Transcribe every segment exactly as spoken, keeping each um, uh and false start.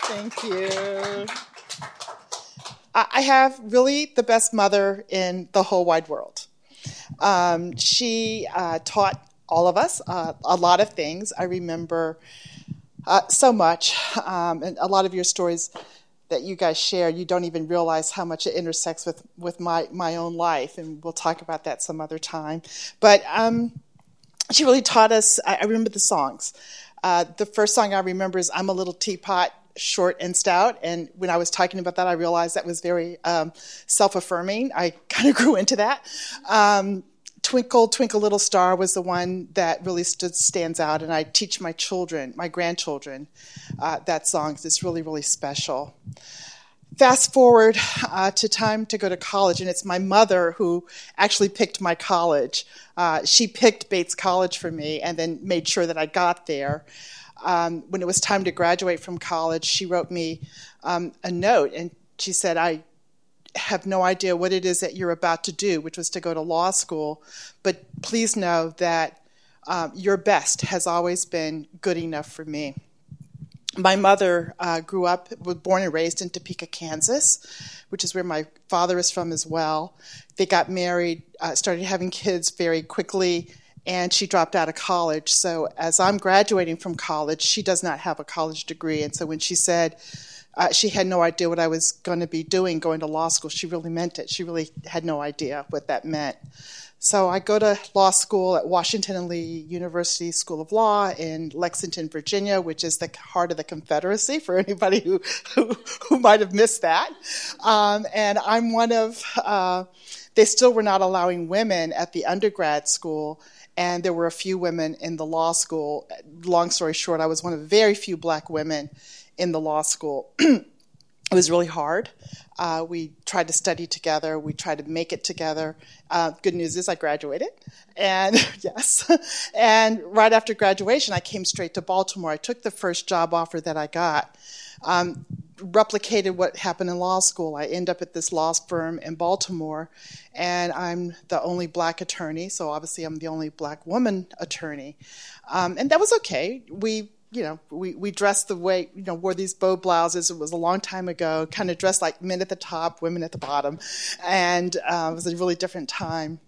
Thank you. I have really the best mother in the whole wide world. Um, she uh, taught all of us uh, a lot of things. I remember uh, so much, um, and a lot of your stories that you guys share, you don't even realize how much it intersects with, with my, my own life, and we'll talk about that some other time. But um, she really taught us, I, I remember the songs. Uh, the first song I remember is I'm a Little Teapot, Short and Stout, and when I was talking about that, I realized that was very um, self-affirming. I kind of grew into that. Um, Twinkle, Twinkle, Little Star was the one that really stood, stands out, and I teach my children, my grandchildren, uh, that song, 'cause it's really, really special. Fast forward uh, to time to go to college, and it's my mother who actually picked my college. Uh, she picked Bates College for me and then made sure that I got there. Um, when it was time to graduate from college, she wrote me um, a note, and she said, I have no idea what it is that you're about to do, which was to go to law school, but please know that um, your best has always been good enough for me. My mother uh, grew up, was born and raised in Topeka, Kansas, which is where my father is from as well. They got married, uh, started having kids very quickly, and she dropped out of college. So as I'm graduating from college, she does not have a college degree. And so when she said uh, she had no idea what I was going to be doing, going to law school, she really meant it. She really had no idea what that meant. So I go to law school at Washington and Lee University School of Law in Lexington, Virginia, which is the heart of the Confederacy for anybody who who, who might have missed that. Um, and I'm one of, uh, they still were not allowing women at the undergrad school, and there were a few women in the law school. Long story short, I was one of very few black women in the law school. It was really hard. Uh, we tried to study together. We tried to make it together. Uh, good news is I graduated. And yes. And right after graduation, I came straight to Baltimore. I took the first job offer that I got. Um, replicated what happened in law school. I end up at this law firm in Baltimore, and I'm the only black attorney, so obviously I'm the only black woman attorney. Um, and that was okay. We You know, we, we dressed the way, you know, wore these bow blouses. It was a long time ago, kind of dressed like men at the top, women at the bottom. And uh, it was a really different time.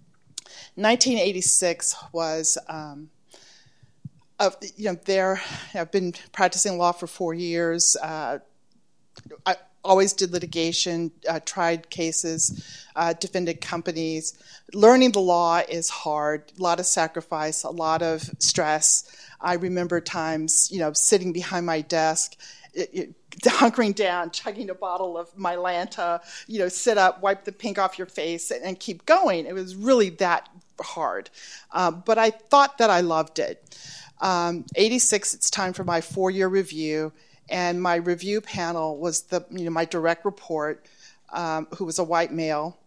nineteen eighty-six was, um, uh, you know, there, I've been practicing law for four years. Uh, I always did litigation, uh, tried cases, uh, defended companies. Learning the law is hard, a lot of sacrifice, a lot of stress. I remember times, you know, sitting behind my desk, it, it, hunkering down, chugging a bottle of Mylanta, you know, sit up, wipe the pink off your face, and, and keep going. It was really that hard. Um, but I thought that I loved it. Um, eighty-six, it's time for my four-year review, and my review panel was the, you know, my direct report, um, who was a white male,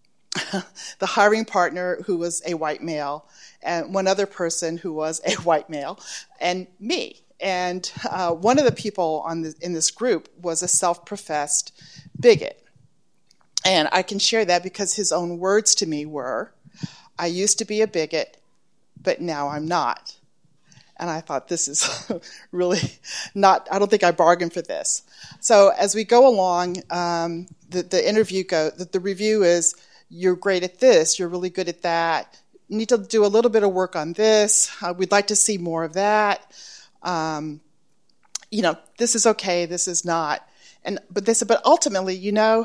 the hiring partner who was a white male, and one other person who was a white male, and me. And uh, one of the people on the, in this group was a self-professed bigot. And I can share that because his own words to me were, I used to be a bigot, but now I'm not. And I thought, this is really not, I don't think I bargained for this. So as we go along, um, the, the interview go, the, the review is, you're great at this, you're really good at that, you need to do a little bit of work on this, uh, we'd like to see more of that. Um, you know, this is okay, this is not. And but they said, but ultimately, you know,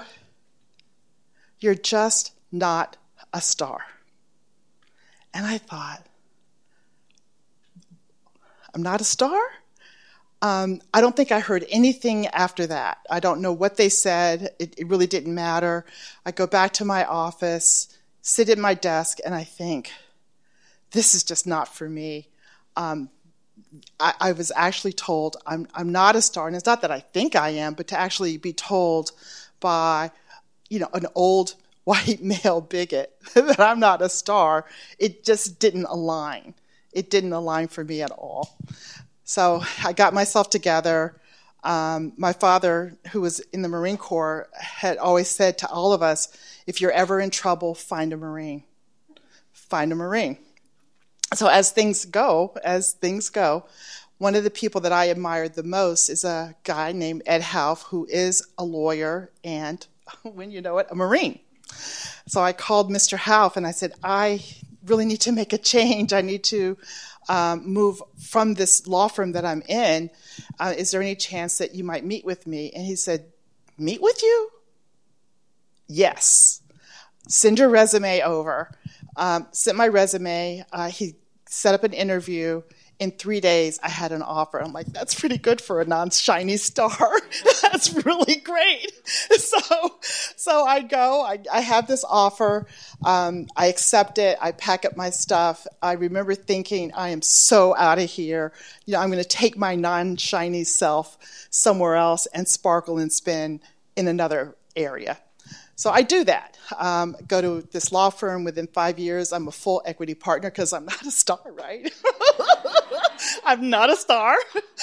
you're just not a star. And I thought, I'm not a star? Um, I don't think I heard anything after that. I don't know what they said. It, it really didn't matter. I go back to my office, sit at my desk, and I think, this is just not for me. Um, I, I was actually told I'm, I'm not a star, and it's not that I think I am, but to actually be told by, you know, an old white male bigot that I'm not a star, it just didn't align. It didn't align for me at all. So I got myself together. Um, my father, who was in the Marine Corps, had always said to all of us, if you're ever in trouble, find a Marine. Find a Marine. So as things go, as things go, One of the people that I admired the most is a guy named Ed Houff, who is a lawyer and, when you know it, a Marine. So I called Mister Houff and I said, I really need to make a change. I need to um, move from this law firm that I'm in. Uh, is there any chance that you might meet with me? And he said, meet with you? Yes. Send your resume over. Um, sent my resume. Uh, he set up an interview. In three days, I had an offer. I'm like, that's pretty good for a non-shiny star. That's really great. So, so I go, I, I have this offer. Um, I accept it. I pack up my stuff. I remember thinking, I am so out of here. You know, I'm going to take my non-shiny self somewhere else and sparkle and spin in another area. So I do that. Um, go to this law firm. Within five years, I'm a full equity partner because I'm not a star, right? I'm not a star.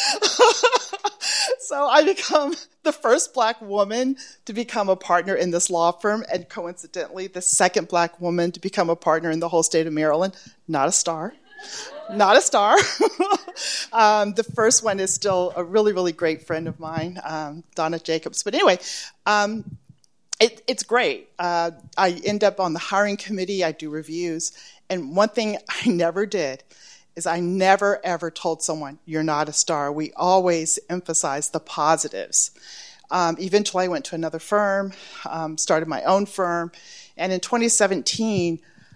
So I become the first black woman to become a partner in this law firm, and coincidentally, the second black woman to become a partner in the whole state of Maryland. Not a star. Not a star. um, the first one is still a really, really great friend of mine, um, Donna Jacobs. But anyway, um, It, it's great. Uh, I end up on the hiring committee. I do reviews. And one thing I never did is I never, ever told someone, you're not a star. We always emphasize the positives. Um, eventually, I went to another firm, um, started my own firm. And in twenty seventeen,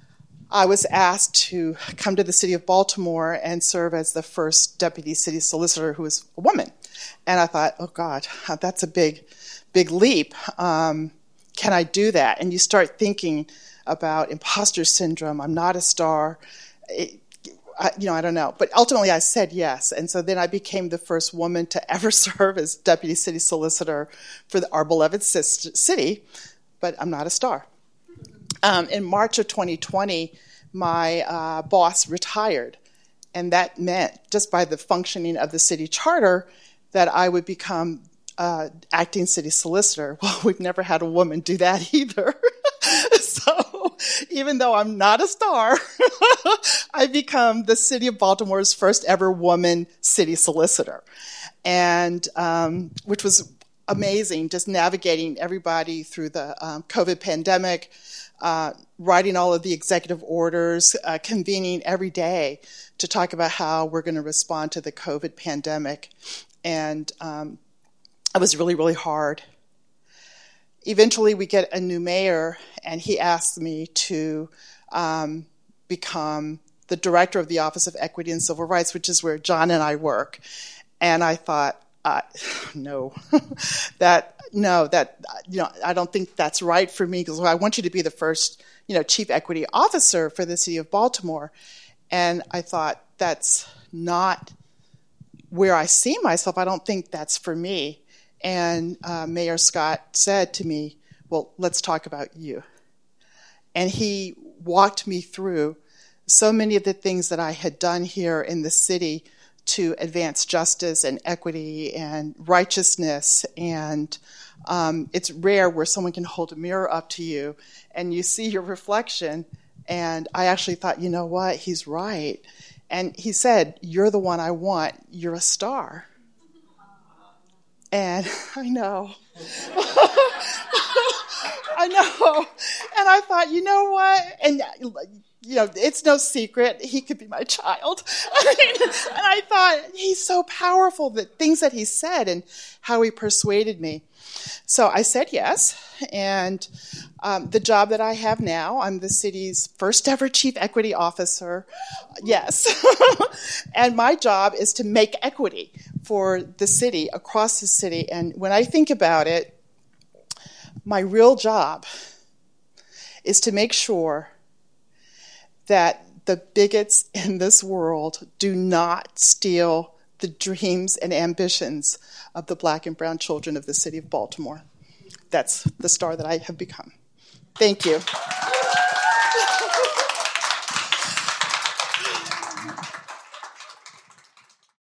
I was asked to come to the city of Baltimore and serve as the first deputy city solicitor who was a woman. And I thought, oh, God, that's a big, big leap. Um, Can I do that? And you start thinking about imposter syndrome. I'm not a star. It, I, you know, I don't know. But ultimately, I said yes. And so then I became the first woman to ever serve as deputy city solicitor for the, our beloved city. But I'm not a star. Um, in March of twenty twenty, my uh, boss retired. And that meant, just by the functioning of the city charter, that I would become Uh, acting city solicitor. Well, we've never had a woman do that either. So even though I'm not a star, I become the city of Baltimore's first ever woman city solicitor. And um, which was amazing, just navigating everybody through the um, COVID pandemic, uh, writing all of the executive orders, uh, convening every day to talk about how we're going to respond to the COVID pandemic. And um, it was really, really hard. Eventually, we get a new mayor, and he asked me to um, become the director of the Office of Equity and Civil Rights, which is where John and I work. And I thought, uh, no, that no, that you know, I don't think that's right for me because I want you to be the first, you know, chief equity officer for the city of Baltimore. And I thought that's not where I see myself. I don't think that's for me. And uh, Mayor Scott said to me, well, let's talk about you. And he walked me through so many of the things that I had done here in the city to advance justice and equity and righteousness. And um, it's rare where someone can hold a mirror up to you and you see your reflection. And I actually thought, you know what, he's right. And he said, you're the one I want. You're a star. And I know. I know. And I thought, you know what? And, you know, it's no secret. He could be my child. I mean, and I thought, he's so powerful, the things that he said and how he persuaded me. So I said yes. And um, the job that I have now, I'm the city's first ever chief equity officer. Yes. And my job is to make equity for the city, across the city. And when I think about it, my real job is to make sure that the bigots in this world do not steal the dreams and ambitions of the black and brown children of the city of Baltimore. That's the star that I have become. Thank you.